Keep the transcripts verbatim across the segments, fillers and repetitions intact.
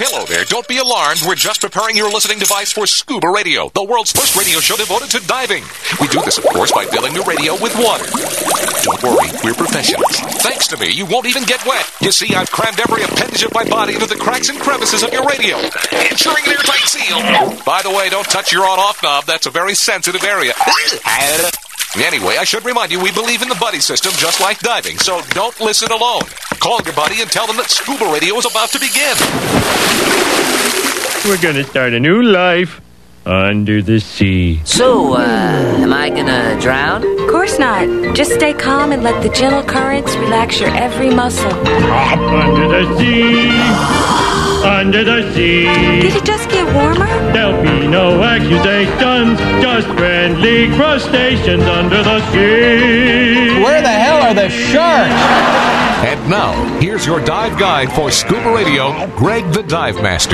Hello there. Don't be alarmed. We're just preparing your listening device for Scuba Radio, the world's first radio show devoted to diving. We do this, of course, by filling the radio with water. Don't worry, we're professionals. Thanks to me, you won't even get wet. You see, I've crammed every appendage of my body into the cracks and crevices of your radio, ensuring an airtight seal. By the way, don't touch your on-off knob. That's a very sensitive area. Anyway, I should remind you, we believe in the buddy system just like diving, so don't listen alone. Call your buddy and tell them that Scuba Radio is about to begin. We're going to start a new life under the sea. So, uh, am I gonna drown? Of course not. Just stay calm and let the gentle currents relax your every muscle. Under the sea, under the sea. Did it just get warmer? There'll be no accusations, just friendly crustaceans under the sea. Where the hell are the sharks? And now, here's your dive guide for Scuba Radio, Greg the Dive Master.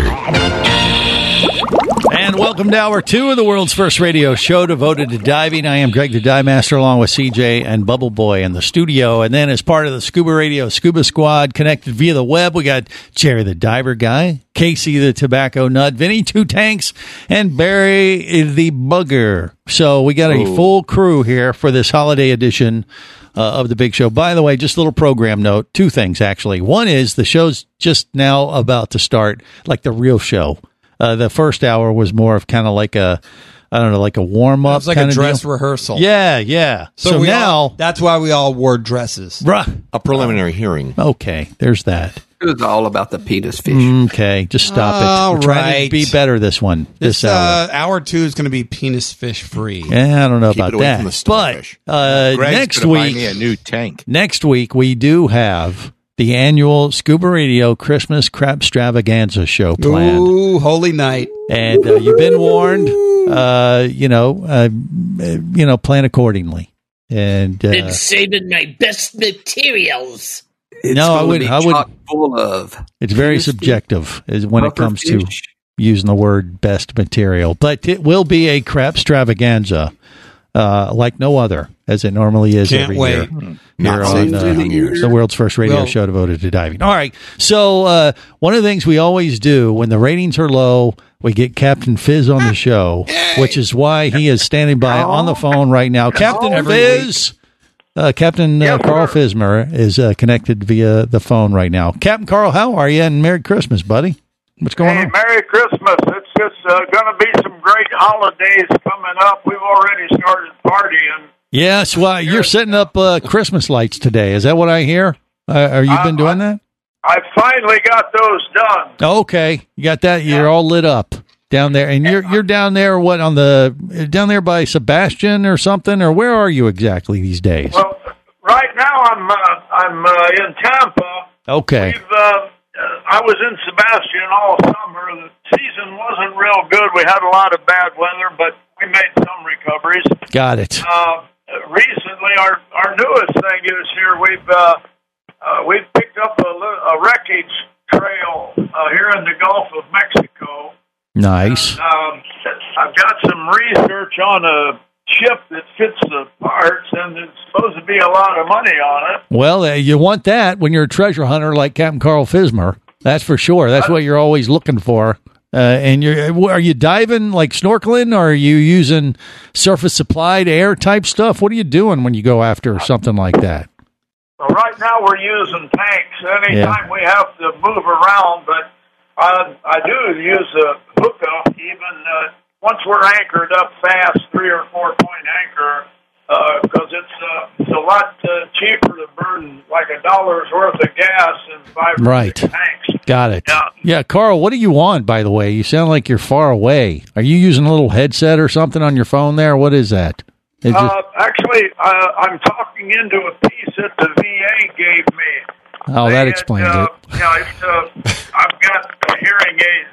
And welcome to hour two of the world's first radio show devoted to diving. I am Greg the Dive Master along with C J and Bubble Boy in the studio. And then as part of the Scuba Radio Scuba Squad connected via the web, we got Jerry the Diver Guy, Casey the Tobacco Nut, Vinny Two Tanks, and Barry the Bugger. So we got a Ooh. full crew here for this holiday edition Uh, of the big show. By the way, just a little program note, two things actually. One is the show's just now about to start, like the real show. Uh, the first hour was more of kind of like a, I don't know, like a warm up. It's like a dress deal. rehearsal. Yeah, yeah. So, so now all, that's why we all wore dresses. Bruh. A preliminary hearing. Okay, there's that. It was all about the penis fish. Okay, just stop it. All We're trying right. to be better this one. This, this hour. Uh, hour two is going to be penis fish free. Yeah, I don't know Keep about it away that. from the starfish. But uh, Greg's next gonna buy week, me a new tank. next week we do have the annual Scuba Radio Christmas Crab Stravaganza show planned. Ooh, holy night! And uh, you've been warned. Uh, you know, uh, you know, plan accordingly. And uh, been saving my best materials. It's no, I would. I would. Full of it's very subjective is when it comes fish. to using the word best material, but it will be a crap extravaganza uh, like no other, as it normally is Can't every wait. year. Mm. Here on uh, the world's first radio well, show devoted to diving. All right, so uh, one of the things we always do when the ratings are low, we get Captain Fizz on the show, which is why he is standing by on the phone right now. Captain Fizz. Uh, Captain uh, Carl Fismer is uh, connected via the phone right now. Captain Carl, how are you? And Merry Christmas, buddy. What's going hey, on? Merry Christmas. It's just uh, going to be some great holidays coming up. We've already started partying. Yes, well, you're setting up uh, Christmas lights today. Is that what I hear? Uh, are you uh, been doing that? I finally got those done. Okay, you got that. You're yeah. all lit up down there, and you're you're down there. What on the down there by Sebastian or something, or where are you exactly these days? Well, right now I'm uh, I'm uh, in Tampa. Okay. We've, uh, I was in Sebastian all summer. The season wasn't real good. We had a lot of bad weather, but we made some recoveries. Got it. Uh, recently, our our newest thing is here. We've uh, uh, we've picked up a, a wreckage trail uh, here in the Gulf of Mexico. Nice. And, um, I've got some research on a ship that fits the parts, and it's supposed to be a lot of money on it. Well, uh, you want that when you're a treasure hunter like Captain Carl Fismer. That's for sure. That's what you're always looking for. Uh, and you're are you diving, like snorkeling, or are you using surface supplied air type stuff? What are you doing when you go after something like that? Well, right now we're using tanks. Anytime yeah. we have to move around, but I, I do use a hookup even uh, once we're anchored up fast, three or four point anchor, because uh, it's, uh, it's a lot uh, cheaper to burn like a dollar's worth of gas in five right. tanks. Got it. Yeah. yeah, Carl, what are you on, by the way? You sound like you're far away. Are you using a little headset or something on your phone there? What is that? Uh, just... Actually, uh, I'm talking into a piece that the V A gave me. Oh, that explains uh, it. Yeah, it's, uh, I've got hearing aids.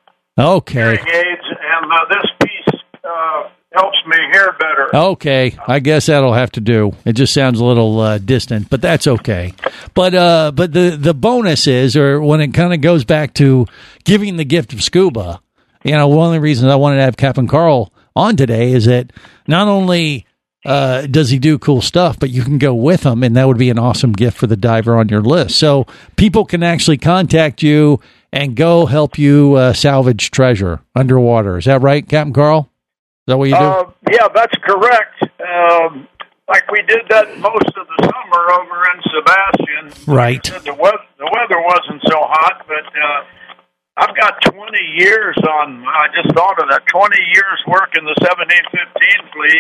Okay. Hearing aids, and uh, this piece uh, helps me hear better. Okay, I guess that'll have to do. It just sounds a little uh, distant, but that's okay. But uh, but the the bonus is, or when it kind of goes back to giving the gift of scuba, you know, one of the reasons I wanted to have Captain Carl on today is that not only Uh, does he do cool stuff, but you can go with him, and that would be an awesome gift for the diver on your list. So people can actually contact you and go help you uh, salvage treasure underwater. Is that right, Captain Carl? Is that what you do? Uh, yeah, that's correct. Um, like we did that most of the summer over in Sebastian. Right. The weather, the weather wasn't so hot, but uh, I've got twenty years on, I just thought of that, twenty years working the seventeen fifteen fleet.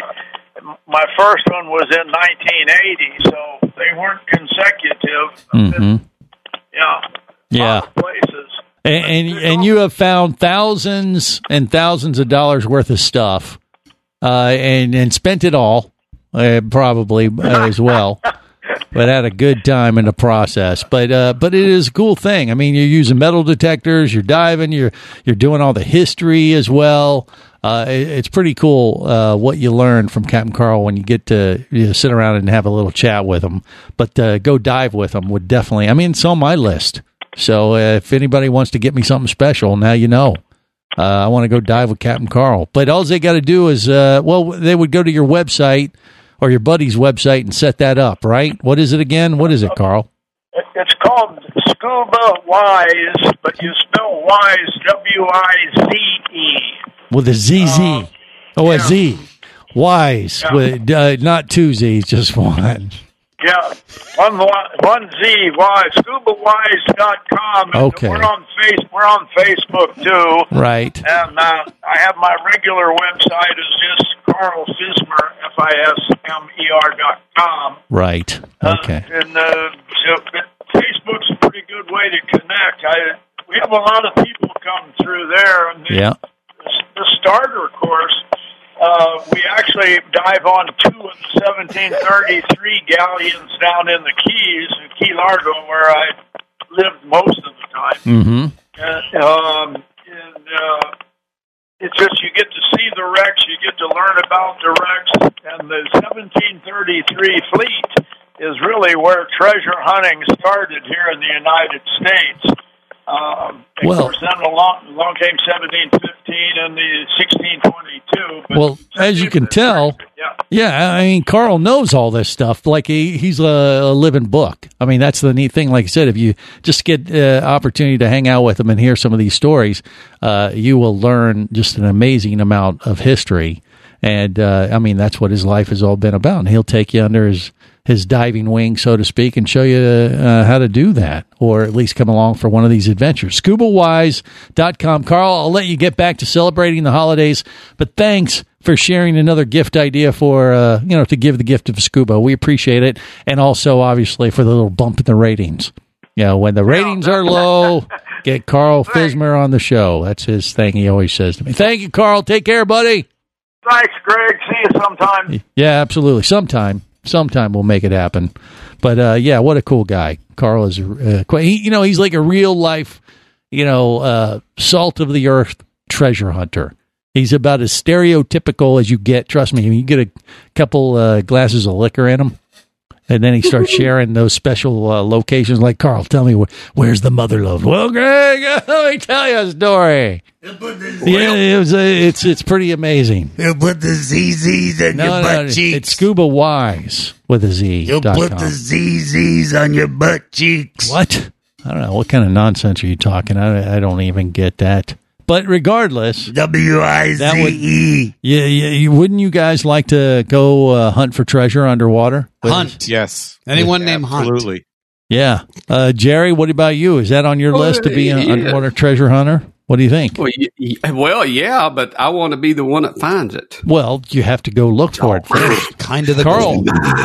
My first one was in nineteen eighty, so they weren't consecutive. Mm-hmm. Yeah. Yeah. Places. And, and and you have found thousands and thousands of dollars worth of stuff, uh, and and spent it all, uh, probably uh, as well, but had a good time in the process. But uh, but it is a cool thing. I mean, you're using metal detectors, you're diving, you're you're doing all the history as well. Uh, it, it's pretty cool uh, what you learn from Captain Carl when you get to you know, sit around and have a little chat with him. But uh, go dive with him would definitely. I mean, it's on my list. So uh, if anybody wants to get me something special, now you know. Uh, I want to go dive with Captain Carl. But all they got to do is, uh, well, they would go to your website or your buddy's website and set that up, right? What is it again? What is it, Carl? It's called Scuba Wise, but you spell Wise W I Z E. With a Z Z. Uh, oh, yeah. A Z. Wise. Yeah. With, uh, not two Z's, just one. Yeah, one one Z Y scuba wise dot com. Okay, we're on face we're on Facebook too. Right, and uh, I have my regular website is just Carl Fismer F I S M E R dot com. Right. Okay. Uh, and uh, so Facebook's a pretty good way to connect. I we have a lot of people come through there. And the, yeah. The, the starter course. Uh, we actually dive on two of the seventeen thirty-three galleons down in the Keys, in Key Largo, where I lived most of the time. Mm-hmm. And, um, and uh, it's just you get to see the wrecks, you get to learn about the wrecks, and the seventeen thirty-three fleet is really where treasure hunting started here in the United States. Um, of well, course, then along, along came seventeen fifteen and the sixteen twenty-two. But well, as you can tell, yeah. yeah, I mean, Carl knows all this stuff. Like he, he's a, a living book. I mean, that's the neat thing. Like I said, if you just get uh, opportunity to hang out with him and hear some of these stories, uh, you will learn just an amazing amount of history. And uh, I mean, that's what his life has all been about. And he'll take you under his. his diving wing, so to speak, and show you uh, how to do that, or at least come along for one of these adventures. scuba wise dot com. Carl, I'll let you get back to celebrating the holidays, but thanks for sharing another gift idea for, uh, you know, to give the gift of scuba. We appreciate it, and also, obviously, for the little bump in the ratings. You know, when the ratings are low, get Carl Fismer on the show. That's his thing he always says to me. Thank you, Carl. Take care, buddy. Thanks, Greg. See you sometime. Yeah, absolutely. Sometime. Sometime we'll make it happen. But, uh, yeah, what a cool guy. Carl is, uh, quite, he, you know, he's like a real life, you know, uh, salt of the earth treasure hunter. He's about as stereotypical as you get. Trust me, you get a couple uh, glasses of liquor in him, and then he starts sharing those special uh, locations. Like, Carl, tell me, wh- where's the mother lode? Well, Greg, let me tell you a story. Yeah, it was, uh, it's it's pretty amazing. He'll put the Z Zs on no, your no, butt no, cheeks. It's Scuba Wise with a Z. He'll put the Z Zs on your butt cheeks. What? I don't know. What kind of nonsense are you talking? I, I don't even get that. But regardless, W I Z E. Yeah, yeah. You, wouldn't you guys like to go uh, hunt for treasure underwater? Hunt. Yes. Anyone yeah, named Hunt. Absolutely. Yeah. Uh, Jerry, what about you? Is that on your Oh, list to be an yeah. underwater treasure hunter? What do you think? Well, y- y- well, yeah, but I want to be the one that finds it. Well, you have to go look for it first. Kind of the Carl.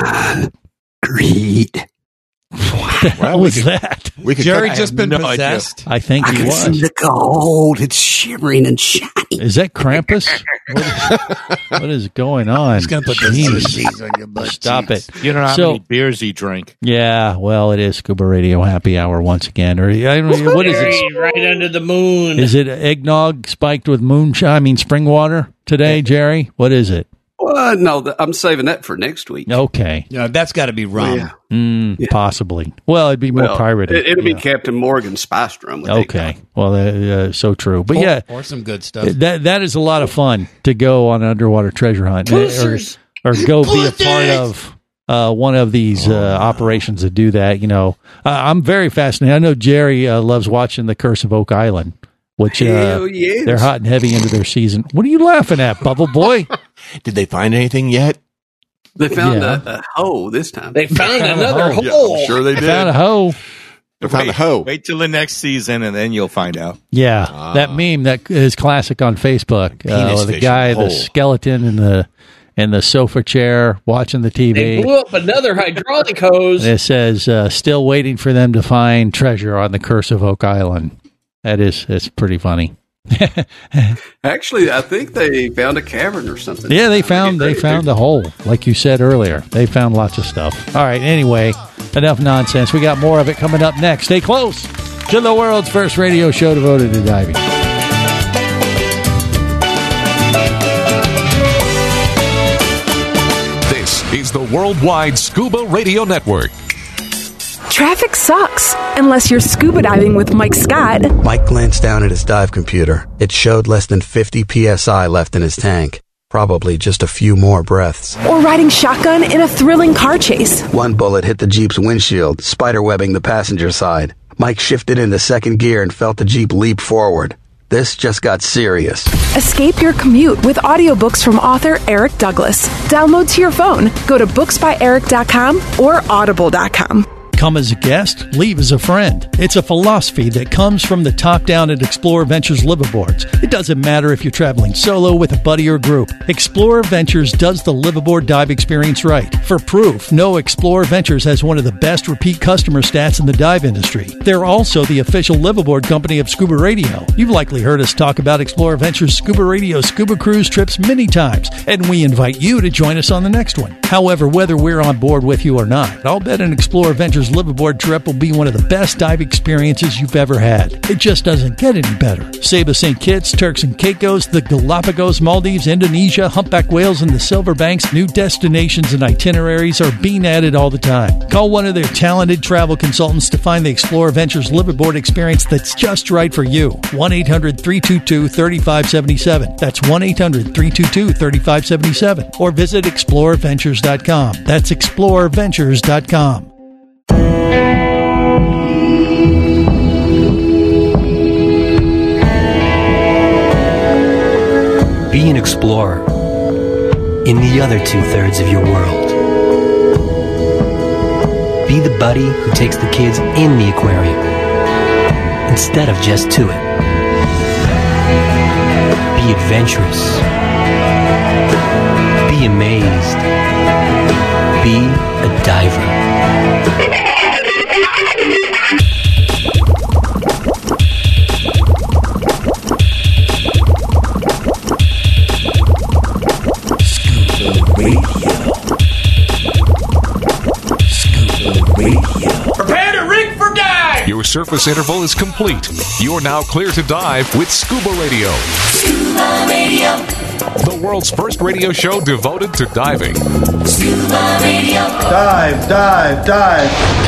Greed. What Well, was we could, that? we could Jerry I just have been no possessed. I think I he can see was. the gold. It's shimmering and shining. Is that Krampus? What is, what is going on? He's going to put the Jeez. Z Zs on your butt Stop cheeks. it. You don't know how So- many beers he drank. Yeah, well, it is Scuba Radio Happy Hour once again. Or I don't know, what is it? Hey, right under the moon. Is it eggnog spiked with moonshine? I mean, spring water today, Jerry? What is it? Well, no, th- I'm saving that for next week. Okay. Yeah, that's got to be rum. Yeah. Mm, Yeah. Possibly. Well, it'd be more Well, pirated. It, it'll Yeah. be Captain Morgan Spice Drum. With Okay. Well, uh, uh, so true. But Or, yeah, or some good stuff. that that is a lot of fun to go on an underwater treasure hunt, or, Pussers. or go be a Pussers. part of uh, one of these uh, operations that do that. You know, uh, I'm very fascinated. I know Jerry uh, loves watching The Curse of Oak Island, which uh, Hell yes. they're hot and heavy into their season. What are you laughing at, Bubble Boy? Did they find anything yet? They found Yeah. a, a hole this time. They found another hole. hole. Yeah, I'm sure they They did. found a hoe. They found a Wait- hoe. Wait till the next season, and then you'll find out. Yeah, Ah. that meme that is classic on Facebook. Penis Uh, the fish guy, in the the hole. skeleton in the in the sofa chair watching the T They V. blew up another hydraulic hose. It says, uh, "Still waiting for them to find treasure on the Curse of Oak Island." That is, it's pretty funny. Actually, I think they found a cavern or something. Yeah, they found they found the hole, like you said earlier. They found lots of stuff. All right. Anyway, enough nonsense. We got more of it coming up next. Stay close to the world's first radio show devoted to diving. This is the Worldwide Scuba Radio Network. Traffic sucks, unless you're scuba diving with Mike Scott. Mike glanced down at his dive computer. It showed less than fifty P S I left in his tank. Probably just a few more breaths. Or riding shotgun in a thrilling car chase. One bullet hit the Jeep's windshield, spiderwebbing the passenger side. Mike shifted into second gear and felt the Jeep leap forward. This just got serious. Escape your commute with audiobooks from author Eric Douglas. Download to your phone. Go to books by eric dot com or audible dot com. Come as a guest, leave as a friend. It's a philosophy that comes from the top down at Explorer Ventures liveaboards. It doesn't matter if you're traveling solo, with a buddy, or group. Explorer Ventures does the liveaboard dive experience right. For proof, know Explorer Ventures has one of the best repeat customer stats in the dive industry. They're also the official liveaboard company of Scuba Radio. You've likely heard us talk about Explorer Ventures Scuba Radio Scuba Cruise trips many times, and we invite you to join us on the next one. However, whether we're on board with you or not, I'll bet an Explorer Ventures liveaboard trip will be one of the best dive experiences you've ever had. It just doesn't get any better. Saba Saint Kitts, Turks and Caicos, the Galapagos, Maldives, Indonesia, humpback whales, and the Silver Banks, new destinations and itineraries are being added all the time. Call one of their talented travel consultants to find the Explorer Ventures liveaboard experience that's just right for you. one eight hundred three two two three five seven seven. That's one eight hundred three two two three five seven seven. Or visit explorer ventures dot com. That's explorer ventures dot com. Be an explorer in the other two-thirds of your world. Be the buddy who takes the kids in the aquarium instead of just to it. Be adventurous. Be amazed. Be a diver. Prepare to rig for dive! Your surface interval is complete. You're now clear to dive with Scuba Radio. Scuba Radio. The world's first radio show devoted to diving. Scuba Radio. Dive, dive, dive.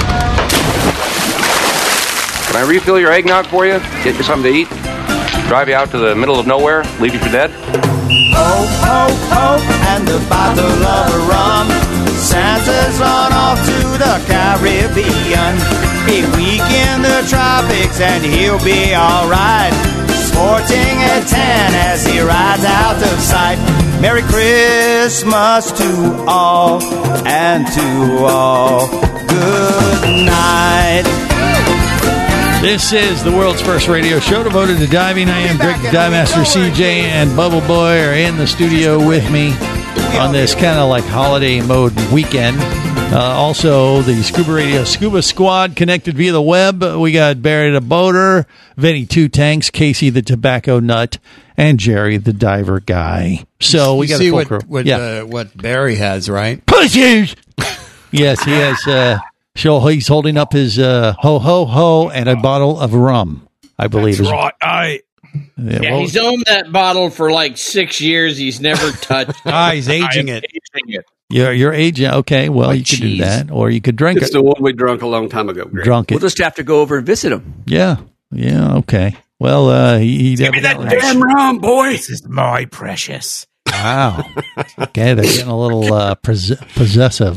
Can I refill your eggnog for you? Get you something to eat? Drive you out to the middle of nowhere? Leave you for dead? Oh, oh, oh, and a bottle of rum. Santa's run off to the Caribbean. A week in the tropics and he'll be alright. Sporting a tan as he rides out of sight. Merry Christmas to all, and to all, good night. This is the world's first radio show devoted to diving. I am Greg the Dive Master. C J and Bubble Boy are in the studio with me on this kind of like holiday mode weekend. Uh, also, the Scuba Radio Scuba Squad connected via the web. We got Barry the Boater, Vinny Two Tanks, Casey the Tobacco Nut, and Jerry the Diver Guy. So we You got see a full what crew. what, Yeah. uh, what Barry has, right? Pussies! Yes, he has. Uh, so he's holding up his uh, ho ho ho and a bottle of rum, I believe. That's is- right. I. Yeah, Yeah, well- he's owned that bottle for like six years. He's never touched. Ah, he's aging it. Aging it. You're, you're aging. Okay, well, you could do that, or you could drink It's it. the one we drunk a long time ago. Greg. Drunk it. We'll just have to go over and visit him. Yeah, yeah, okay. Well, uh, he, he Give me that evidently- damn rum, boy. This is my precious. Wow. Okay, they're getting a little uh, pos- possessive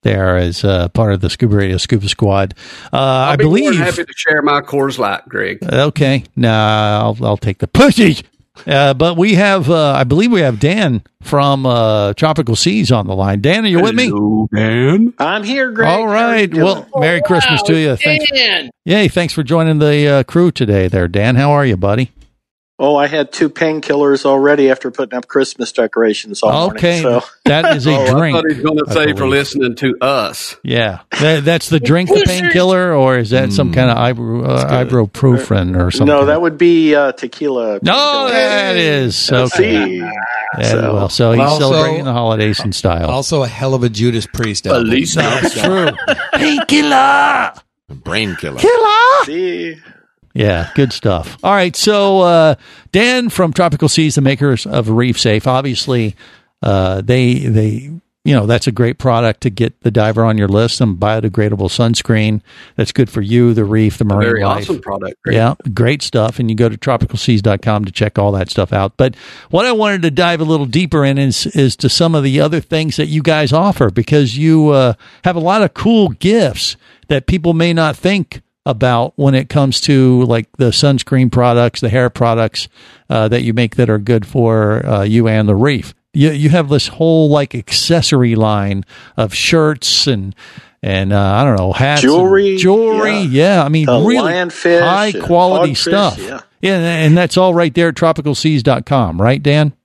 there as uh, part of the Scuba Radio Scuba Squad. Uh, I'll I be more believe. than happy to share my Coors Light, Greg. Okay, nah, I'll, I'll take the pussy. Uh, but we have, uh, I believe we have Dan from uh, Tropical Seas on the line. Dan, are you with me? Hello, Dan. I'm here, Greg. All right. Well, Merry Oh, Christmas wow, to you. Thanks. Dan. Yay, thanks for joining the uh, crew today there, Dan. How are you, buddy? Oh, I had two painkillers already after putting up Christmas decorations all Okay, morning. So. that is a oh, drink. I thought he was going to I say for believe. listening to us. Yeah, that, that's the drink, the painkiller, or is that some kind of ibro, uh, ibuprofen or something? No, that would be uh, tequila. No, that is okay. See. Yeah, So- well, so he's Also- celebrating the holidays in style. Also, a hell of a Judas Priest album. That's true. Painkiller, Brain killer. killer. See. Yeah, good stuff. All right, so uh, Dan from Tropical Seas, the makers of Reef Safe, obviously uh, they they you know that's a great product to get the diver on your list. Some biodegradable sunscreen that's good for you, the reef, the marine Very life. awesome product. Greg. Yeah, great stuff. And you go to tropical seas dot com to check all that stuff out. But what I wanted to dive a little deeper in is is to some of the other things that you guys offer, because you uh, have a lot of cool gifts that people may not think about when it comes to like the sunscreen products, the hair products uh, that you make that are good for uh, you and the reef. You you have this whole like accessory line of shirts and and uh, I don't know, hats, Jewelry, and jewelry. Yeah, yeah. I mean, The really lionfish high and quality hogfish, stuff. yeah. yeah, and that's all right there at tropical seas dot com, right, Dan?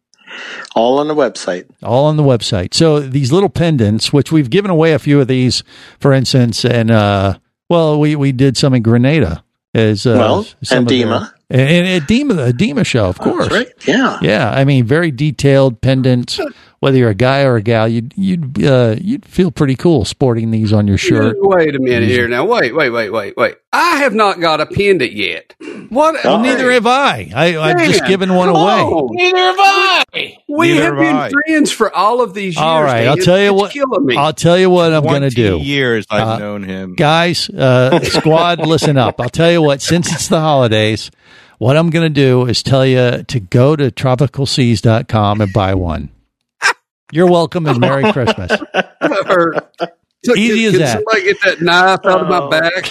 All on the website. All on the website. So these little pendants, which we've given away a few of these, for instance, and uh, well, we, we did some in Grenada as uh, Well, some and of their- Dima. and and Dima, the Dima show, of course. That's right. Yeah. Yeah, I mean, very detailed pendants. Whether you're a guy or a gal, you'd you'd uh, you'd feel pretty cool sporting these on your shirt. Wait a minute here. Now, wait, wait, wait, wait, wait. I have not got a pendant yet. What? Well, neither have I. I I've just Man, given one come away. on. Neither have I. We Neither have have been I. friends for all of these years. All right, Dan. I'll tell you It's what. killing me. I'll tell you what I'm going to do. twenty years I've Uh, known him. Guys, uh, squad, listen up. I'll tell you what, since it's the holidays, what I'm going to do is tell you to go to tropical seas dot com and buy one. You're welcome and Merry Christmas. Or- So Easy can, as can that. somebody get that knife out of my back?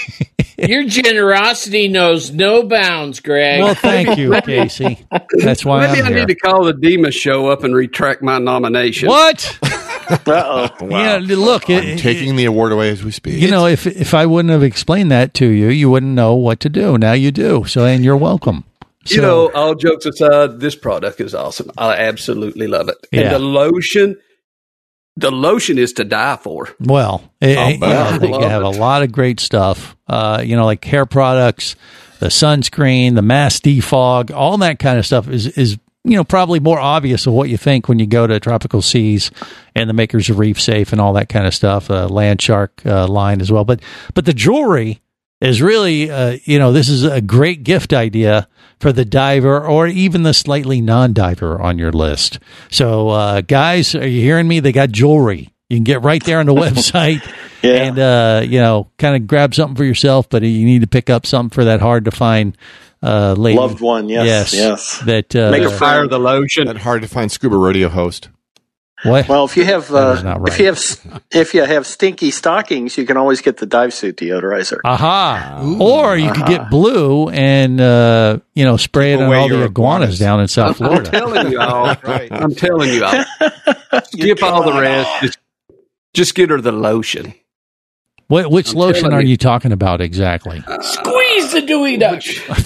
Your generosity knows no bounds, Greg. Well, thank you, Casey. That's why Maybe I'm I here. need to call the Dima show up and retract my nomination. What? Uh-oh. Yeah, look, I'm it, taking the award away as we speak. you know, if if I wouldn't have explained that to you, you wouldn't know what to do. Now you do. So, and you're welcome. You So- know, all jokes aside, this product is awesome. I absolutely love it. Yeah. And the lotion, the lotion is to die for. Well, it, Oh, you know, I they love have a it. lot of great stuff. Uh, you know, like hair products, the sunscreen, the mass defog, all that kind of stuff is is you know probably more obvious of what you think when you go to Tropical Seas and the makers of Reef Safe and all that kind of stuff. Uh, Land Shark uh, line as well, but but the jewelry is really uh, you know this is a great gift idea for the diver or even the slightly non-diver on your list. So uh, guys, are you hearing me? They got jewelry. You can get right there on the website Yeah. and, uh, you know, kind of grab something for yourself, but you need to pick up something for that hard to find uh, lady. Loved one, yes, yes. That, uh, Make a fire the lotion. That hard to find scuba radio host. What? Well, if you have That is uh, not right. if you have if you have stinky stockings, you can always get the dive suit deodorizer. Aha. Or you could Uh-huh. get blue and, uh, you know, spray it on away all the your iguanas, iguanas. down in South I'm Florida. telling you all. Right. I'm telling you all. Skip all the rest. Just, just get her the lotion. What, which I'm lotion telling are you. you talking about exactly? Squeeze the Dewey Duck.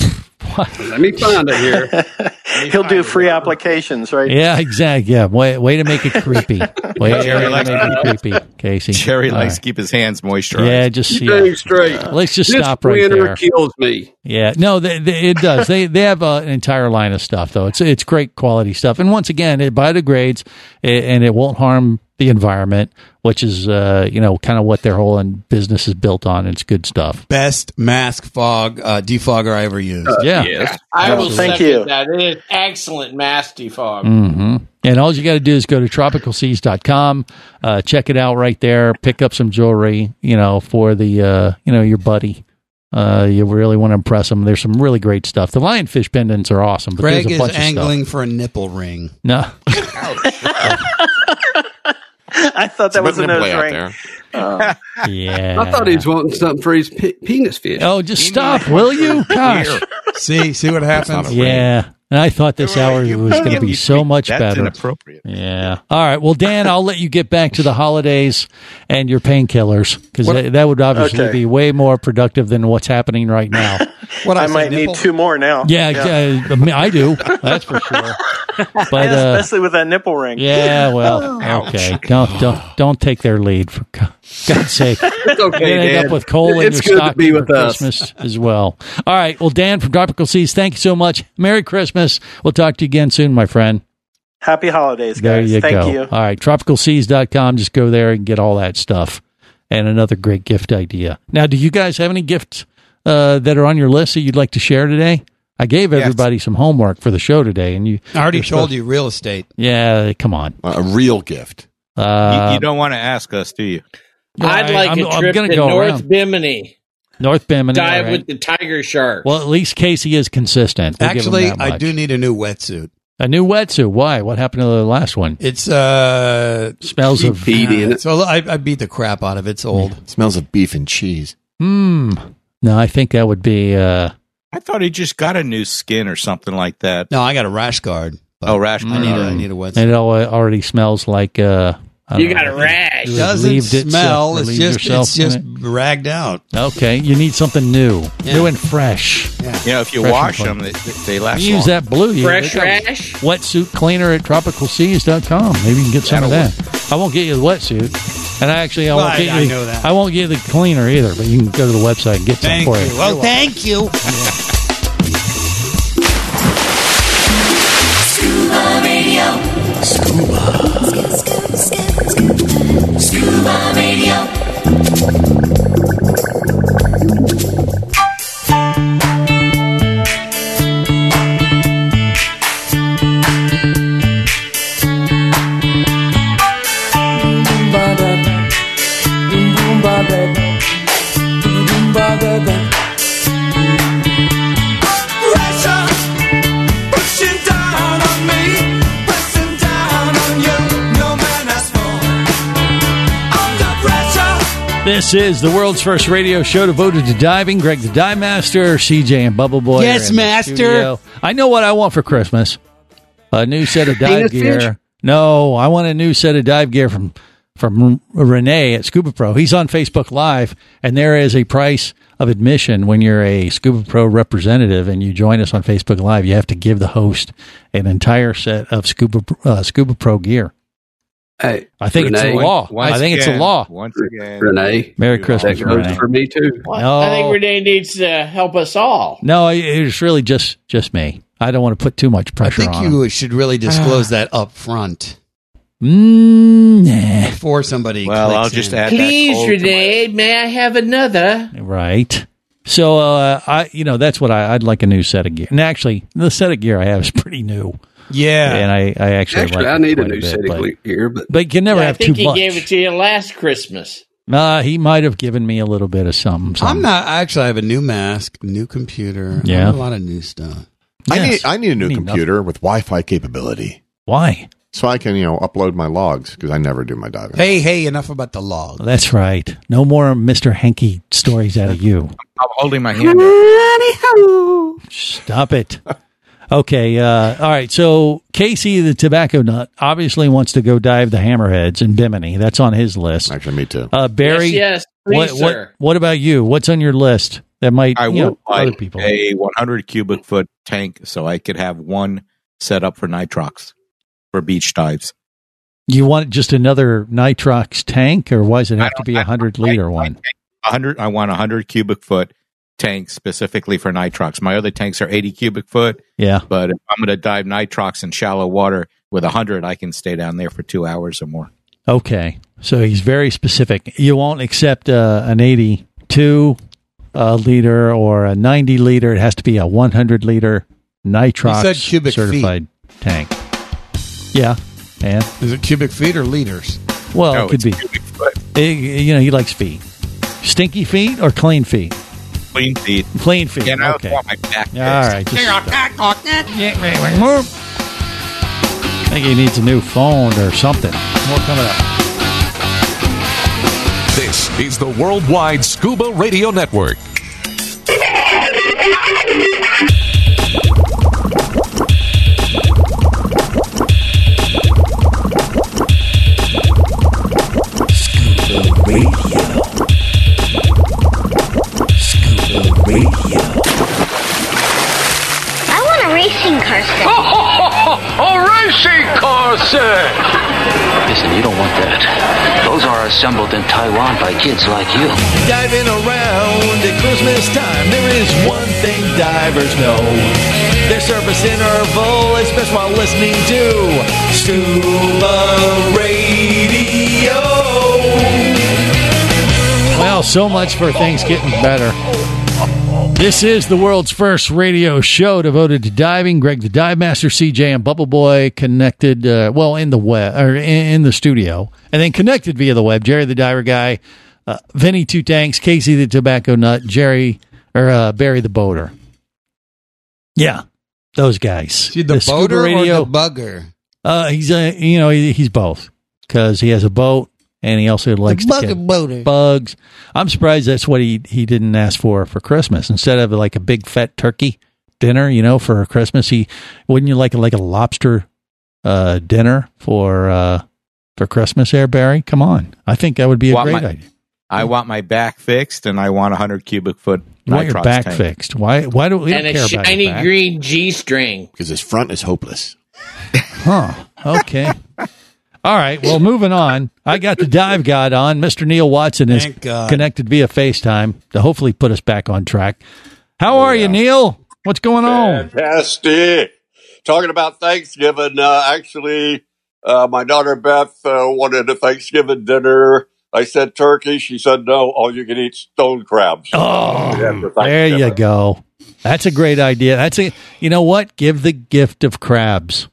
Let me find it here. He'll do free applications, right? Yeah, exactly. Yeah, way, way to make it creepy. Way Jerry to likes- make it creepy, Casey. Jerry All likes right. to keep his hands moisturized. Yeah, just You yeah. dang straight. Let's just this stop right winter there. kills me. Yeah, no, they, they, it does. They they have uh, an entire line of stuff though. It's it's great quality stuff, and once again, it biodegrades a- and it won't harm the environment, which is uh, you know kind of what their whole business is built on. It's good stuff. Best mask fog uh, defogger I ever used. Yeah. Yes. I will Thank second you. that. It is excellent mass defog. hmm And all you got to do is go to tropical seas dot com, uh, check it out right there, pick up some jewelry, you know, for the uh, you know your buddy. Uh, you really want to impress them. There's some really great stuff. The lionfish pendants are awesome. But Greg there's a is bunch of angling stuff. for a nipple ring. No. I thought that was a nose ring. Uh, yeah. I thought he was wanting something for his pe- penis fish. Oh, just stop, will you? Gosh. See, see what happens? Yeah. And I thought this hour was going to be so much That's better. inappropriate. Yeah. All right. Well, Dan, I'll let you get back to the holidays and your painkillers because that, that would obviously Okay. be way more productive than what's happening right now. What I, I might need two more now. Yeah, yeah. Uh, I, mean, I do. That's for sure. But uh, especially with that nipple ring. yeah, well, okay. Don't don't don't take their lead for God's sake. It's okay, You're gonna end Dan. up with coal in It's your good to be stocking with for us. Christmas as well. All right. Well, Dan from Tropical Seas, thank you so much. Merry Christmas. We'll talk to you again soon, my friend. Happy holidays, guys. There you Thank go. you. All right. tropical seas dot com. Just go there and get all that stuff. And another great gift idea. Now, do you guys have any gifts uh, that are on your list that you'd like to share today? I gave everybody some homework for the show today, and you. I already you're told supposed- you real estate. Yeah, come on. A real gift. Uh, you, you don't want to ask us, do you? I'd like I'm- a I'm trip gonna to go North around. Bimini. North Bimini. Dive all right. with the tiger shark. Well, at least Casey is consistent. We'll give him Actually, that I much. do need a new wetsuit. A new wetsuit. Why? What happened to the last one? It's uh Smells of uh, So I, I beat the crap out of it. It's old. It smells of beef and cheese. Hmm. No, I think that would be. Uh, I thought he just got a new skin or something like that. No, I got a rash guard. Oh, rash I guard. need a, I need a wetsuit. it al- already smells like. Uh, I don't You got know. a rash. It doesn't Relieved it, smell. so- It's relieved just yourself it's just from ragged out. Okay, you need something new, Yeah. new and fresh. Yeah. You know, if you Fresh wash and them, they, they last You use long. that blue. You Fresh they got rash? Wetsuit cleaner at tropical seas dot com. Maybe you can get some That'll of that. I won't get you the wetsuit, and I actually I Well, won't I- get I you. know that. I won't get you the cleaner either. But you can go to the website and get Thank some for you. you. Well, thank you. Scuba Radio. Scuba. Scuba Radio. This is the world's first radio show devoted to diving. Greg the Dive Master, C J and Bubble Boy. Yes, are in the master. studio. I know what I want for Christmas. A new set of dive Penis gear. fish? No, I want a new set of dive gear from from Renee at Scuba Pro. He's on Facebook Live, and there is a price of admission when you're a Scuba Pro representative and you join us on Facebook Live. You have to give the host an entire set of Scuba uh, Scuba Pro gear. Hey, I think it's Renee, a law. Once I think it's a again, law. Once again, Renee. Merry You Christmas, That goes Renee. for me too. No. I think Renee needs to help us all. No, it's really just just me. I don't want to put too much I pressure think on you him. should really disclose that up front Mm, nah. before somebody. Well, clicks I'll just in. add Please, that. Renee, may I have another? Right. So, uh, I you know that's what I, I'd like a new set of gear. And actually, the set of gear I have is pretty new. Yeah, and I, I actually Actually, like I it need a quite new bit, set but, of gear, but but you can never Yeah, I have think too he much. gave it to you last Christmas. Uh, he might have given me a little bit of something. something. I'm not. Actually, I have a new mask, new computer. I Yeah. have a lot of new stuff. I Yes. need I need a new You need computer with Wi-Fi capability, Why? so I can you know upload my logs because I never do my diving. Hey, hey! Enough about the log. That's right. No more Mister Hanky stories out of you. I'm holding my hand up. Stop it. Okay. Uh, all right. So Casey, the tobacco nut, obviously wants to go dive the hammerheads in Bimini. That's on his list. Actually, me too. Uh, Barry, Yes, yes, what, please, what, sir. what about you? What's on your list that might I you would know, other like people? a one hundred cubic foot tank so I could have one set up for nitrox for beach dives. You want just another nitrox tank, or why does it have to be a hundred liter one? one hundred. I want a hundred cubic foot tank specifically for nitrox. My other tanks are eighty cubic foot. Yeah. But if I'm going to dive nitrox in shallow water with a hundred, I can stay down there for two hours or more. Okay. So he's very specific. You won't accept uh, an eighty-two uh, liter or a ninety liter. It has to be a one hundred liter nitrox You said cubic certified tank. Yeah. And Is it cubic feet or liters? well, No, it could it's be. cubic foot. It- you know, he likes feet. Stinky feet or clean feet? Clean feet. Clean feet. Yeah, and I okay. don't want my back All right. fixed. Just I think he needs a new phone or something. More coming up. is the Worldwide Scuba Radio Network. Scuba Radio. Scuba Radio. I want a racing car set. Oh, ho, ho, ho, a racing car set! Listen, you don't want that. Those are assembled in Taiwan by kids like you. Diving around at Christmas time, there is one thing divers know. Their surface interval is best while listening to Scuba Radio. Well, so much for things getting better. This is the world's first radio show devoted to diving. Greg the Dive Master, C J, and Bubble Boy connected, uh, well, in the web or in, in the studio, and then connected via the web. Jerry the Diver Guy, uh, Vinny Two Tanks, Casey the Tobacco Nut, Jerry or uh, Barry the Boater. Yeah, those guys. See, the, the boater radio, or the bugger? Uh, he's uh, you know he, he's both because he has a boat. And he also likes to catch boater. bugs. I'm surprised that's what he, he didn't ask for for Christmas. Instead of like a big fat turkey dinner, you know, for Christmas, he wouldn't you like like a lobster uh, dinner for uh, for Christmas there, Barry? Come on. I think that would be a want great my, idea. I want my back fixed, and I want a hundred cubic foot. You want your back tank. fixed? Why? Why do we don't and care a about shiny your back? green G string? Because his front is hopeless. Huh. Okay. All right, well, moving on. I got the dive god on. Mister Neil Watson is connected via FaceTime to hopefully put us back on track. How are you, Neil? What's going on? Fantastic. Talking about Thanksgiving, uh, actually, uh, my daughter Beth uh, wanted a Thanksgiving dinner. I said turkey. She said no, all you can eat stone crabs. Oh, there you go. That's a great idea. That's a, you know what? Give the gift of crabs.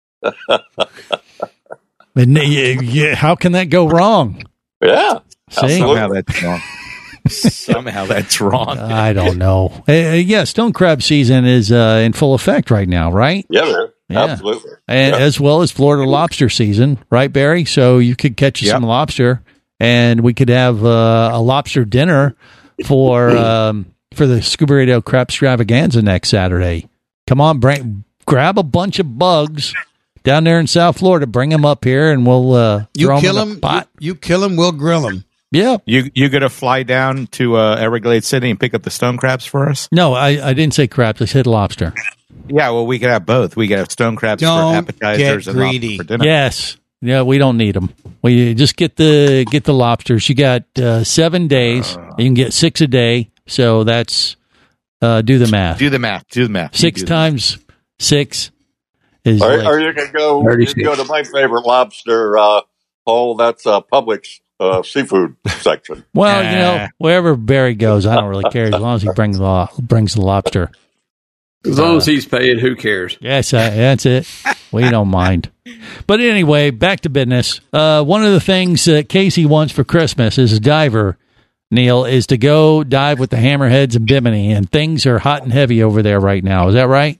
And, yeah, how can that go wrong? Yeah. See? Somehow that's wrong. Somehow that's wrong. I don't know. Uh, yeah, stone crab season is uh, in full effect right now, right? Yeah, man. Yeah. Absolutely. And yeah. as well as Florida lobster season, right, Barry? So you could catch you Yep. some lobster, and we could have uh, a lobster dinner for um, for the Scuba Radio Crab Extravaganza next Saturday. Come on, bring, grab a bunch of bugs down there in South Florida, bring them up here, and we'll uh, You throw kill them in them. a pot. You, you kill them. We'll grill them. Yeah. You you gonna fly down to uh, Everglades City and pick up the stone crabs for us? No, I, I didn't say crabs. I said lobster. Yeah, well, we could have both. We could have stone crabs Don't for appetizers get and lobster greedy. for dinner. Yes. Yeah, we don't need them. We just get the get the lobsters. You got uh, seven days. You can get six a day. So that's uh, do the math. Do the math. Do the math. You Six do the times six is Or, like, or you can go. You can go to my favorite lobster uh, hole. That's uh, Publix uh, seafood section. well, you know, wherever Barry goes, I don't really care as long as he brings the lo- brings the lobster. As long as he's paying, who cares? Yes, I, that's it. We don't mind. But anyway, back to business. Uh, one of the things that Casey wants for Christmas as a diver, Neil, is to go dive with the hammerheads and bimini, and things are hot and heavy over there right now. Is that right?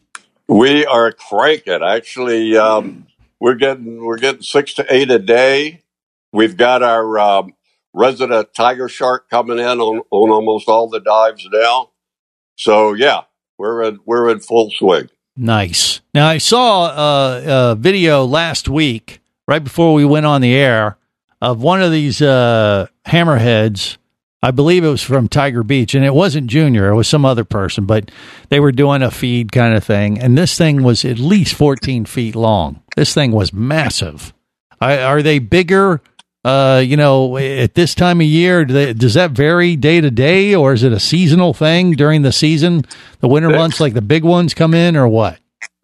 We are cranking. Actually, um, we're getting we're getting six to eight a day. We've got our um, resident tiger shark coming in on, on almost all the dives now. So yeah, we're in we're in full swing. Nice. Now, I saw uh, a video last week, right before we went on the air, of one of these uh, hammerheads. I believe it was from Tiger Beach, and it wasn't Junior. It was some other person, but they were doing a feed kind of thing, and this thing was at least fourteen feet long. This thing was massive. I, are they bigger, uh, you know, at this time of year? Do they, does that vary day to day, or is it a seasonal thing during the season? The winter months, like the big ones come in, or what?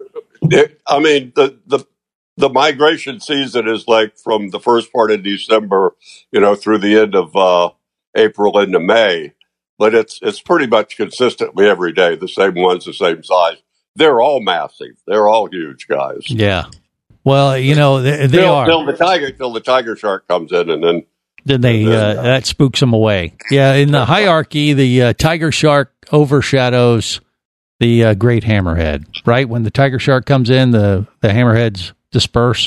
It, I mean, the, the the migration season is like from the first part of December, you know, through the end of uh, April into May. But it's it's pretty much consistently every day, the same ones, the same size. They're all massive. They're all huge guys. Yeah. Well, you know, they, they till, are. Till the tiger, till the tiger shark comes in, and then Then they uh, that spooks them away. Yeah, in the hierarchy, the uh, tiger shark overshadows the uh, great hammerhead. Right when the tiger shark comes in, the the hammerheads disperse.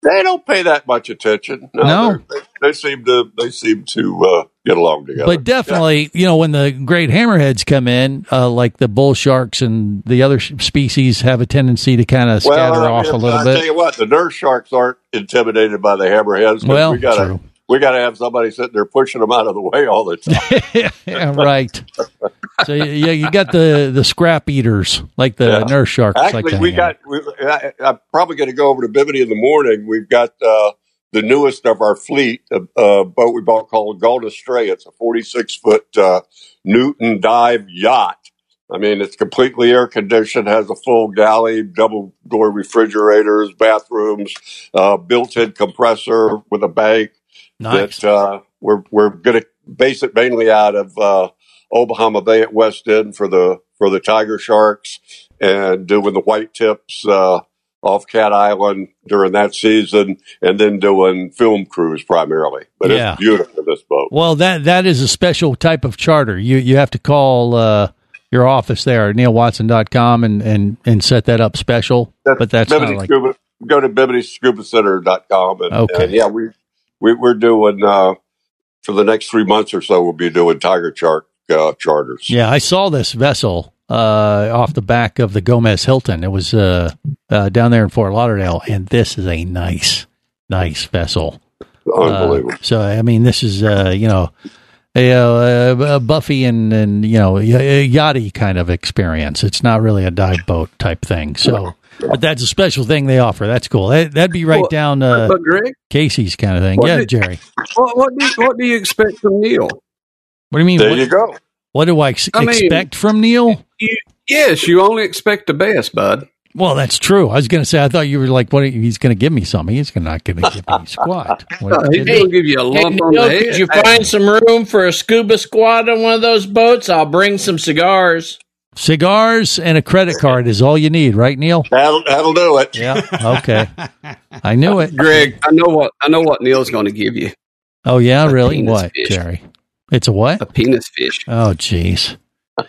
They don't pay that much attention. No, No? They, they seem to. They seem to uh, get along together. But definitely, you know, when the great hammerheads come in, uh, like the bull sharks and the other sh- species have a tendency to kind of well, scatter I off mean, a little I bit. tell you what, the nurse sharks aren't intimidated by the hammerheads. 'Cause Well, we gotta true. we gotta have somebody sitting there pushing them out of the way all the time. Yeah, right. So yeah, you got the, the scrap eaters, like the Yeah. nurse sharks. Actually, like to we hang out. got. We, I, I'm probably going to go over to Bimini in the morning. We've got uh, the newest of our fleet, a, a boat we bought called Golden Stray. It's a forty-six foot uh, Newton dive yacht. I mean, it's completely air conditioned, has a full galley, double door refrigerators, bathrooms, uh, built-in compressor with a bank. Nice. That uh, we're we're going to base it mainly out of uh, Oklahoma Bay at West End for the for the tiger sharks, and doing the white tips uh, off Cat Island during that season, and then doing film crews primarily. But Yeah. it's beautiful, this boat. Well, that that is a special type of charter. You you have to call uh, your office there, neil watson dot com, and, and, and set that up special. That's but that's Bimini not like Scuba, go to bimini scuba center dot com, and, Okay. and yeah, we, we we're doing uh, for the next three months or so. We'll be doing tiger shark uh, charters. Yeah, I saw this vessel uh, off the back of the Gomez Hilton. It was uh, uh, down there in Fort Lauderdale, and this is a nice, nice vessel. Unbelievable. Uh, so, I mean, this is, uh, you know, a, a, a Buffy and, and, you know, a yachty kind of experience. It's not really a dive boat type thing. So, but that's a special thing they offer. That's cool. That, that'd be right Well, down uh, but Greg, Casey's kind of thing. What Yeah, did- Jerry. what, what, do you, what do you expect from Neil? What do you mean? There what, you go. What do I, ex- I mean- expect from Neil? You, yes, you only expect the best, bud. Well, that's true. I was going to say, I thought you were like, what? He's going to give me something. He's not going to give me squat. What, He's going to give you a Hey, lump on Neil, the head. could you find some room for a scuba squad on one of those boats? I'll bring some cigars. Cigars and a credit card is all you need, right, Neil? That'll that'll do it. Yeah. Okay. I knew it. Greg, I know what I know what Neil's going to give you. Oh yeah, A really? penis What, fish. Jerry? It's a what? A penis fish. Oh, jeez.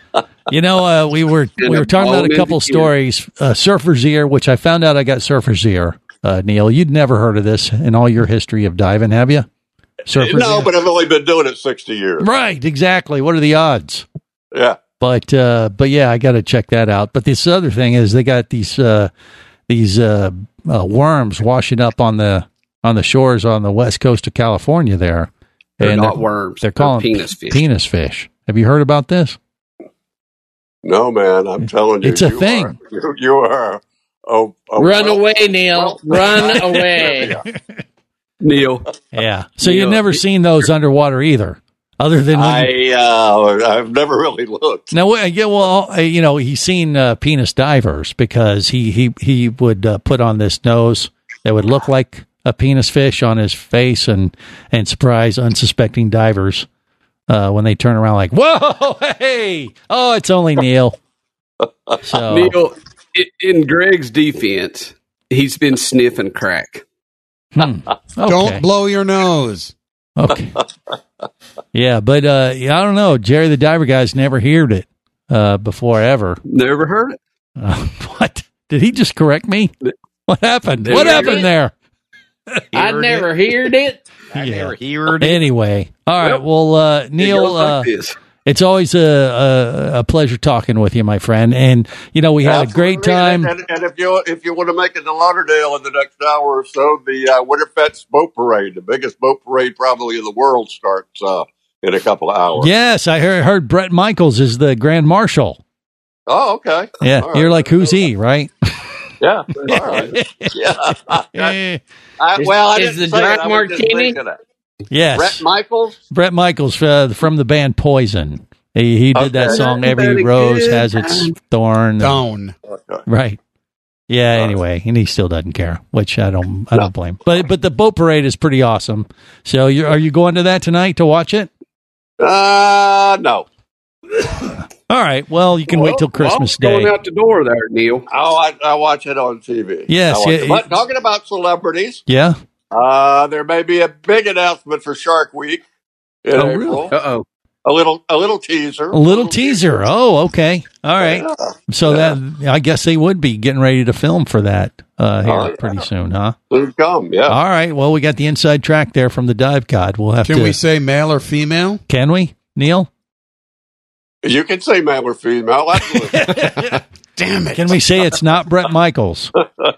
You know, uh, we were And we a were talking about a bone couple in the ear. stories. Uh, Surfer's Ear, which I found out I got Surfer's Ear. Uh, Neil, you'd never heard of this in all your history of diving, have you? Surfer's No, Ear. but I've only been doing it sixty years. Right, exactly. What are the odds? Yeah. But uh, but yeah, I got to check that out. But this other thing is they got these uh, these uh, uh, worms washing up on the on the shores on the west coast of California there. They're not worms. They're They're calling penis fish. Penis fish. Have you heard about this? No, man, I'm telling you, It's a you thing. Are, you, you are. Oh, oh, Run well- away, Neil. Run away. Neil. Yeah. So Neil, you've never seen those underwater either, other than when you, I uh, I've never really looked. now. well, Yeah, well, uh, you know, he's seen uh, penis divers because he he he would uh, put on this nose that would look like a penis fish on his face and and surprise unsuspecting divers uh, when they turn around like, whoa, hey, oh, it's only Neil. So Neil, i- in Greg's defense, he's been sniffing crack. hmm, okay. Don't blow your nose. Okay. Yeah, but uh, yeah, I don't know. Jerry the Diver Guy's never heard it uh, before ever. Never heard it. Uh, what? Did he just correct me? What happened? Never What heard happened it. there? I never heard it. I never heard it. Anyway, all right. Yep. Well, uh, It Neil, goes like uh, this. it's always a, a a pleasure talking with you, my friend. And you know, we had a great Absolutely. time. And, and, and if you if you want to make it to Lauderdale in the next hour or so, the uh, Winterfest Boat Parade, the biggest boat parade probably in the world, starts uh, in a couple of hours. Yes, I heard, heard Brett Michaels is the Grand Marshal. Oh, okay. Yeah, All right. you're like, who's he, right? Yeah. All right. Yeah. Eh, I, well, I Is didn't the say Jack it. I was just Martini? thinking it. yes, Brett Michaels. Brett Michaels uh, from the band Poison. He, he did that Okay. song, Every Very Rose good. Has Its Thorn. Stone. Okay. Right. Yeah, anyway, and he still doesn't care, which I don't I don't blame. But but the boat parade is pretty awesome. So you are you going to that tonight to watch it? Uh, no. All right. Well, you can wait till Christmas well, Day. Going out the door there, Neil. Oh, I, I watch it on T V. Yes, I watch yeah, it. But talking about celebrities, Yeah. uh, there may be a big announcement for Shark Week in Oh, April. really? Uh oh. A little, a little teaser. A little teaser. Oh, okay. All right. Yeah. So Yeah. that I guess they would be getting ready to film for that. uh, here Oh, yeah. pretty soon, huh? Soon come, yeah. All right. Well, we got the inside track there from the Dive God. We'll have Can to. we say male or female? Can we, Neil? You can say male or female. Absolutely. Damn it. Can we say it's not Brett Michaels?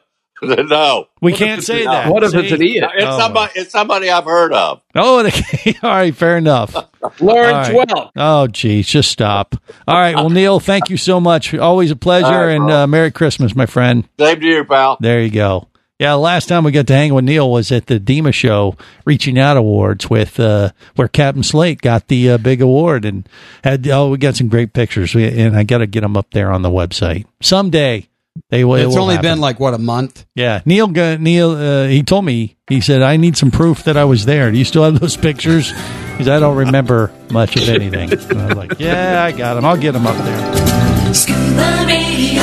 No. We can't say that. What if See? it's an idiot? It's, Oh. somebody, it's somebody I've heard of. Oh, okay. All right. Fair enough. Lawrence All right. Welk. Oh, geez. Just stop. All right. Well, Neil, thank you so much. Always a pleasure. All right, and bro. uh, Merry Christmas, my friend. Same to you, pal. There you go. Yeah, last time we got to hang with Neil was at the DEMA show, Reaching Out Awards, with uh, where Captain Slate got the uh, big award, and had oh, we got some great pictures, we, and I got to get them up there on the website someday. They will. it It's will only happen. been like, what, a month? Yeah, Neil. go- Neil. Uh, he told me. He said, "I need some proof that I was there. Do you still have those pictures? Because I don't remember much of anything." And I was like, "Yeah, I got them. I'll get them up there." Scuba Radio.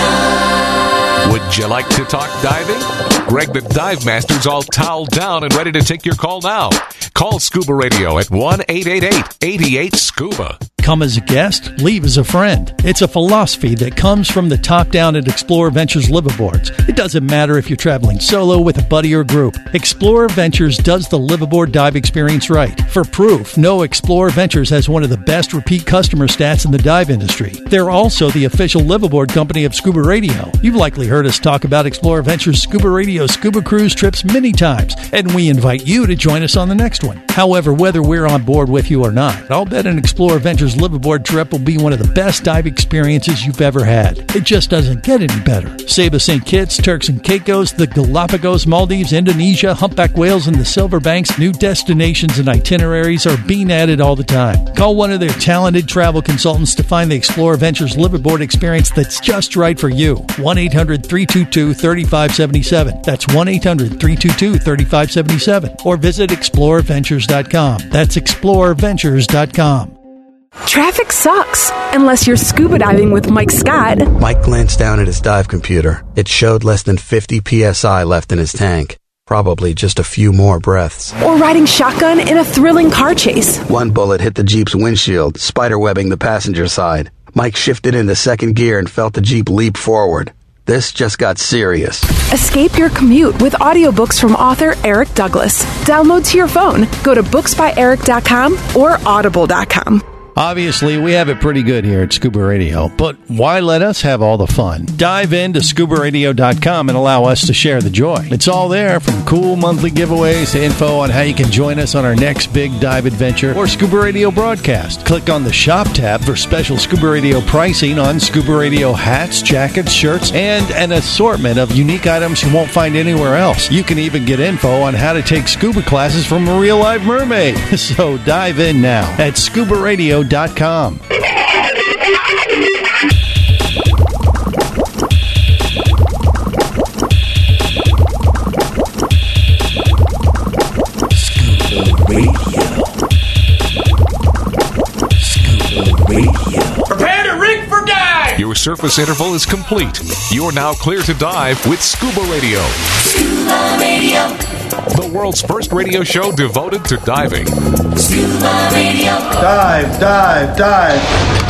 Would you like to talk diving? Greg the Dive Master's all toweled down and ready to take your call now. Call Scuba Radio at one eight eight eight, eight eight, SCUBA. Come as a guest, leave as a friend. It's a philosophy that comes from the top down at Explorer Ventures liveaboards. It doesn't matter if you're traveling solo, with a buddy, or group. Explorer Ventures does the liveaboard dive experience right. For proof, know Explorer Ventures has one of the best repeat customer stats in the dive industry. They're also the official liveaboard company of Scuba Radio. You've likely heard us talk about Explorer Ventures Scuba Radio scuba cruise trips many times, and we invite you to join us on the next one. However, whether we're on board with you or not, I'll bet an Explorer Ventures liveaboard trip will be one of the best dive experiences you've ever had. It just doesn't get any better. Saba Saint Kitts, Turks and Caicos, the Galapagos, Maldives, Indonesia, humpback whales, and the Silver Banks, new destinations and itineraries are being added all the time. Call one of their talented travel consultants to find the Explorer Ventures liveaboard experience that's just right for you. one eight hundred, three two two, three five seven seven. That's one eight hundred, three two two, three five seven seven. Or visit explorer ventures dot com. That's explorer ventures dot com. Traffic sucks unless you're scuba diving with Mike Scott. Mike glanced down at his dive computer. It showed less than fifty P S I left in his tank. Probably just a few more breaths. Or riding shotgun in a thrilling car chase. One bullet hit the Jeep's windshield, spiderwebbing the passenger side. Mike shifted into second gear and felt the Jeep leap forward. This just got serious. Escape your commute with audiobooks from author Eric Douglas. Download to your phone. Go to books by eric dot com or audible dot com. Obviously, we have it pretty good here at Scuba Radio, but why let us have all the fun? Dive into scuba radio dot com and allow us to share the joy. It's all there, from cool monthly giveaways to info on how you can join us on our next big dive adventure or Scuba Radio broadcast. Click on the Shop tab for special Scuba Radio pricing on Scuba Radio hats, jackets, shirts, and an assortment of unique items you won't find anywhere else. You can even get info on how to take scuba classes from a real live mermaid. So dive in now at scuba radio dot com. Prepare to rig for dive! Your surface interval is complete. You're now clear to dive with Scuba Radio. Scuba Radio. The world's first radio show devoted to diving. Scuba Radio. Dive, dive, dive.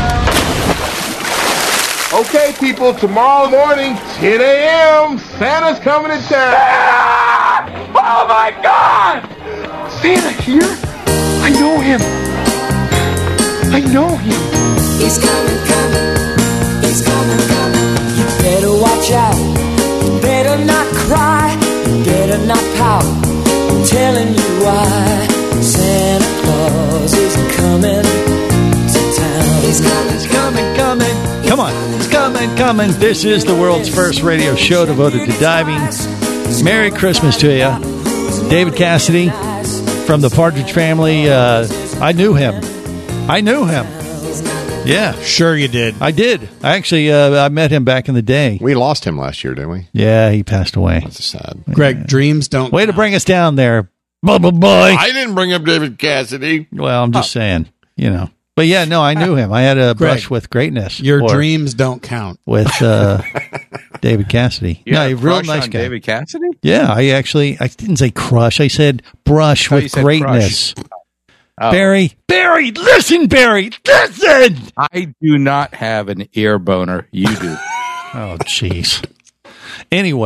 Okay, people, tomorrow morning, ten a.m., Santa's coming to town. Ah! Oh, my God! Santa here? I know him. I know him. He's coming, coming. He's coming, coming. You better watch out. You better not cry. You better not pout. I'm telling you why. Santa Claus is coming to town. He's coming, He's coming, coming. Come on. It's coming, coming. This is the world's first radio show devoted to diving. Merry Christmas to you. David Cassidy from the Partridge Family. Uh, I knew him. I knew him. Yeah. Sure you did. I did. I actually, uh, I met him back in the day. We lost him last year, didn't we? Yeah, he passed away. That's sad. Greg, dreams don't Way to bring us down there, Bubble Boy. I didn't bring up David Cassidy. Well, I'm just saying, you know. But yeah, no, I knew him. I had a Greg, brush with greatness. Your or dreams don't count. With uh, David Cassidy. You no, had a a real crush nice on guy. David Cassidy? Yeah, I actually, I didn't say crush. I said brush Oh, you with said greatness. Oh. Barry, Barry, listen, Barry, listen. I do not have an ear boner. You do. Oh, jeez. Anyway,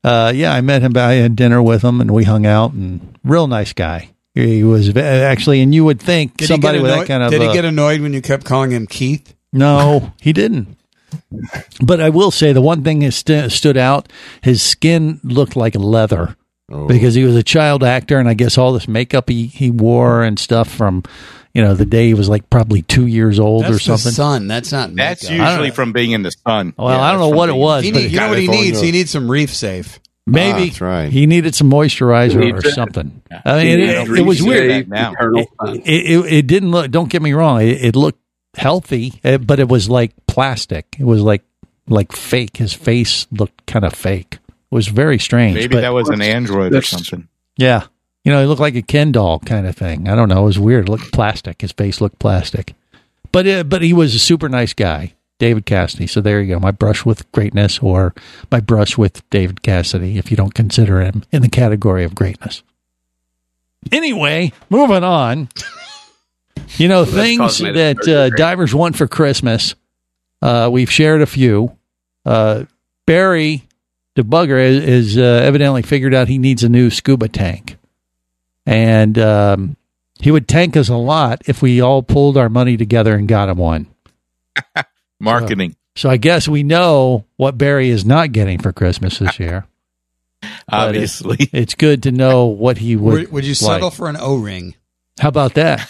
uh, yeah, I met him. I had dinner with him, and we hung out. And real nice guy. He was ve- actually, and you would think Did somebody he get with annoyed, that kind of. Did he uh, get annoyed when you kept calling him Keith? No, he didn't. But I will say the one thing that st- stood out: his skin looked like leather. Oh. Because he was a child actor, and I guess all this makeup he, he wore and stuff from, you know, the day he was like probably two years old That's or something. the sun. That's not makeup. That's usually from being in the sun. Well, Yeah, I don't that's know from what it being- was, He but need, you know what he needs? He needs some Reef Safe. maybe Ah, that's right. he needed some moisturizer He or did. something. I mean, it, it, it was Reef weird. Safe, now. Eternal It, Sun. it, it, it didn't look. Don't get me wrong. It, it looked healthy, eh, but it was like plastic. It was like like fake. His face looked kind of fake. It was very strange. Maybe but- that was an android or That's- something. Yeah. You know, he looked like a Ken doll kind of thing. I don't know. It was weird. It looked plastic. His face looked plastic. But uh, but he was a super nice guy, David Cassidy. So there you go. My brush with greatness, or my brush with David Cassidy, if you don't consider him in the category of greatness. Anyway, moving on. You know, things cosmetic that surgery. uh, divers want for Christmas. Uh, we've shared a few. Uh, Barry DeBugger is, is uh, evidently figured out he needs a new scuba tank. And um, he would tank us a lot if we all pulled our money together and got him one. Marketing. So I guess we know what Barry is not getting for Christmas this year. Obviously. But it- it's good to know what he would Would, would you settle like. for an O-ring? How about that?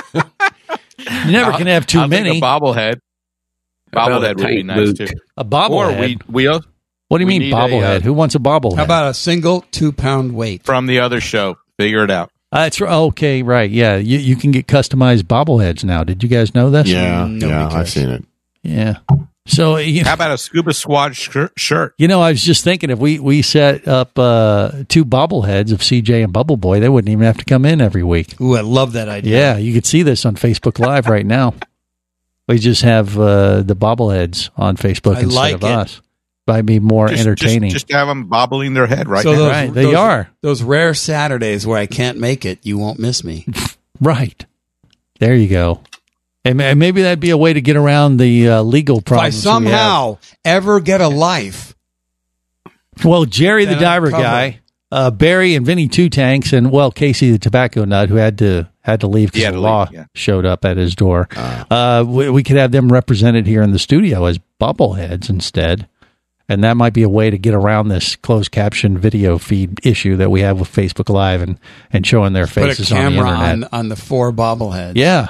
You never can have too I'll take many. a bobblehead. How about Bobblehead a would be tank nice boot? too. A bobblehead? Or we, we uh, What do you we mean need a, bobblehead? uh, Who wants a bobblehead? How about a single two-pound weight? from the other show. Figure it out. Uh, that's right. Okay, right. Yeah, you you can get customized bobbleheads now. Did you guys know this? Yeah, Nobody yeah, cares. I've seen it. Yeah. So you know, How about a scuba squad shir- shirt? you know, I was just thinking if we we set up uh, two bobbleheads of C J and Bubble Boy, they wouldn't even have to come in every week. Ooh, I love that idea. Yeah, you could see this on Facebook Live right now. We just have uh, the bobbleheads on Facebook I instead like of it. us. Might be more Just, entertaining. Just, just have them bobbling their head right so now. those, Right, they those- are. Those rare Saturdays where I can't make it, you won't miss me. Right. There you go. And ma- maybe that'd be a way to get around the uh, legal If I problems. we have. somehow ever get a life, Well, Jerry the Then I'm diver covered. guy, uh, Barry and Vinny Two Tanks, and well, Casey the tobacco nut, who had to had to leave He because had the to law leave, yeah. showed up at his door. Uh, we, we could have them represented here in the studio as bobbleheads instead, and that might be a way to get around this closed caption video feed issue that we have with Facebook Live and and showing their put a faces on the camera internet. on, on the four bobbleheads. Yeah.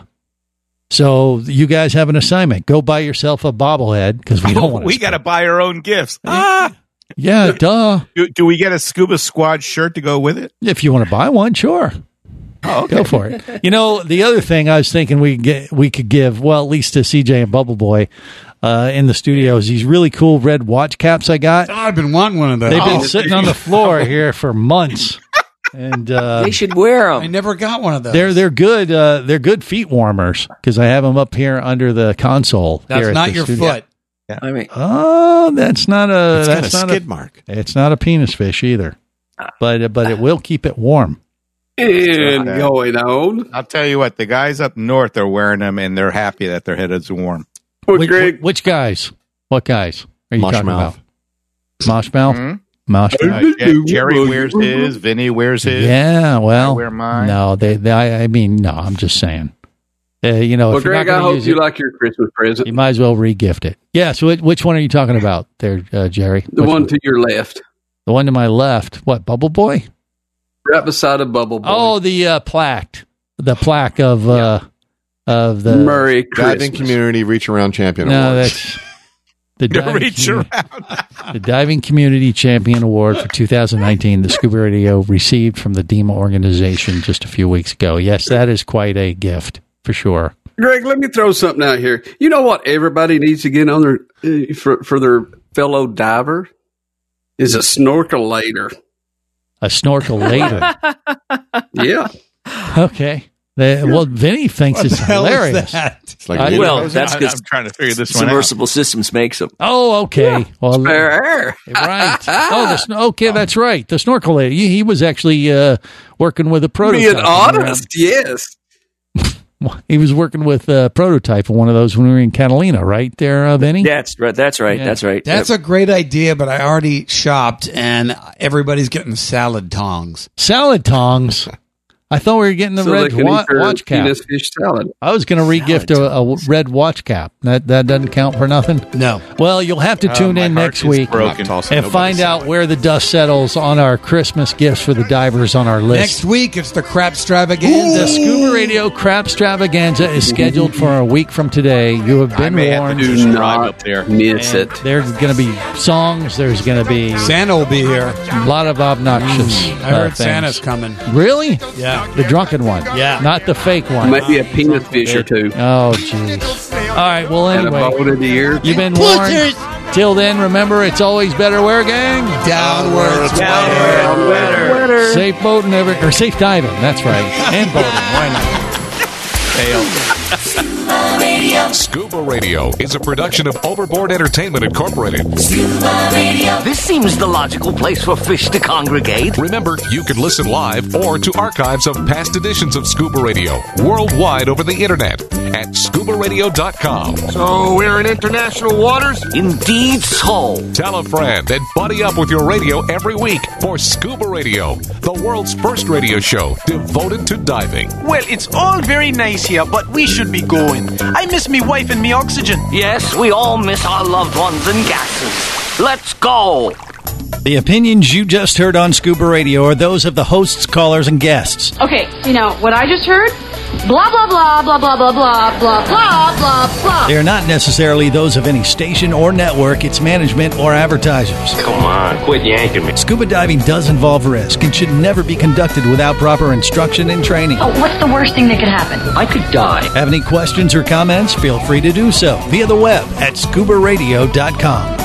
So you guys have an assignment. Go buy yourself a bobblehead because we don't want to. we got to buy our own gifts. Ah! Yeah, duh. Do, do we get a scuba squad shirt to go with it? If you want to buy one, sure. Oh, okay. Go for it. You know, the other thing I was thinking we could get, we could give, well, at least to C J and Bubble Boy uh, in the studio, is these really cool red watch caps I got. Oh, I've been wanting one of those. They've been Oh, sitting on the floor here for months, and uh, They should wear I them. never got one of those. they're they're good. Uh, they're good feet warmers because I have them up here under the console. That's here at not the your studio. foot. I mean, Oh, that's not a. It's got that's a not skid a, mark. It's not a penis fish either, but but it will keep it warm. and going on. I'll tell you what, the guys up north are wearing them, and they're happy that their head is warm. Well, Which, Greg, which guys? What guys are you Mosh talking mouth. about? Moshmouth? Hmm? Moshmouth? Uh, Je- Jerry wears his, Vinny wears his. Yeah, well, I wear mine. no, they, they I, I mean, no, I'm just saying. Uh, you know, well, if you're not Greg, I gonna hope use you it, like your Christmas present. you might as well re-gift it. Yeah, so which, which one are you talking about there, uh, Jerry? The Which one to your left, The one to my left. What, Bubble Boy? right beside a bubble boy. Oh, the uh, plaque. The plaque of uh, of the... Merry Diving Christmas. Community Reach Around Champion No, Award. that's... The diving, Reach community, around. the Diving Community Champion Award for two thousand nineteen, the Scuba Radio received from the D E M A organization just a few weeks ago. Yes, that is quite a gift, for sure. Greg, let me throw something out here. You know what everybody needs to get on their uh, for for their fellow diver is a snorkelator. A snorkel later. Yeah. Okay. They, well, Vinny thinks What it's the hell is hilarious. that? It's like I- you- Well, that's I- because I'm trying to figure this one out. Submersible Systems makes them. Oh, okay. Well, Spare air. right. Oh, the, sn- okay, that's right. The snorkel lady. He, he was actually uh, working with a prototype. Being honest, yes. He was working with uh, Prototype on one of those when we were in Catalina, right there, uh, Vinny? That's right. That's right. Yeah. That's right. That's a great idea, but I already shopped, and everybody's getting salad tongs. Salad tongs? I thought we were getting the So red they can wa- eat their watch cap. penis fish salad. I was going to regift a, a red watch cap. That that doesn't count for nothing? No. Well, you'll have to Oh, tune my in heart next is week broken. and find out where the dust settles on our Christmas gifts for the divers on our list. Next week, it's the crap extravaganza. The Scuba Radio Crap Extravaganza is scheduled for a week from today. You have been warned. Do not miss And it. There's going to be songs. There's going to be Santa will be here. a lot of obnoxious. I uh, heard things. Santa's coming. Really? Yeah. The drunken one. Yeah. Not the fake one. Might be a penis fish or two. Oh, jeez. All right. Well, And a anyway, boat in the ear. you've been warned. Till then, remember, it's always better where, gang? Downwards. Downward. Safe boating, every, or safe diving. That's right. And boating. Why not? Scuba Radio is a production of Overboard Entertainment Incorporated. This seems the logical place for fish to congregate. Remember, you can listen live or to archives of past editions of Scuba Radio worldwide over the internet at scuba radio dot com. So we're in international waters? Indeed so. Tell a friend and buddy up with your radio every week for Scuba Radio, the world's first radio show devoted to diving. Well, it's all very nice here, but we should be going. I miss me wife and me oxygen. Yes, we all miss our loved ones and gases. Let's go. The opinions you just heard on Scuba Radio are those of the hosts, callers, and guests. Okay, you know, what I just heard? Blah, blah, blah, blah, blah, blah, blah, blah, blah, blah, blah. They are not necessarily those of any station or network, its management, or advertisers. Come on, quit yanking me. Scuba diving does involve risk and should never be conducted without proper instruction and training. Oh, what's the worst thing that could happen? I could die. Have any questions or comments? Feel free to do so via the web at scuba radio dot com.